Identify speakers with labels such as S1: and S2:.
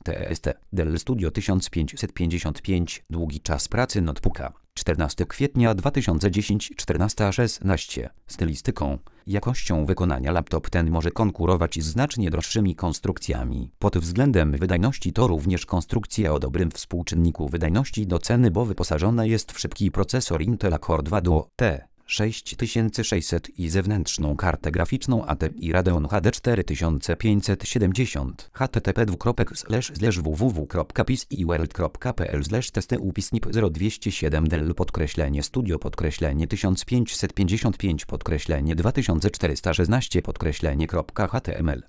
S1: TST. Dell Studio 1555. Długi czas pracy notebooka. 14 kwietnia 2010. 14:16. Stylistyką, jakością wykonania laptop ten może konkurować z znacznie droższymi konstrukcjami. Pod względem wydajności to również konstrukcja o dobrym współczynniku wydajności do ceny, bo wyposażona jest w szybki procesor Intel Core 2 Duo T6600 i zewnętrzną kartę graficzną ATI Radeon HD 4570. http://www.pisiworld.pl/testy upisnip 0207 Dell _Studio _1555 _2416 _HTML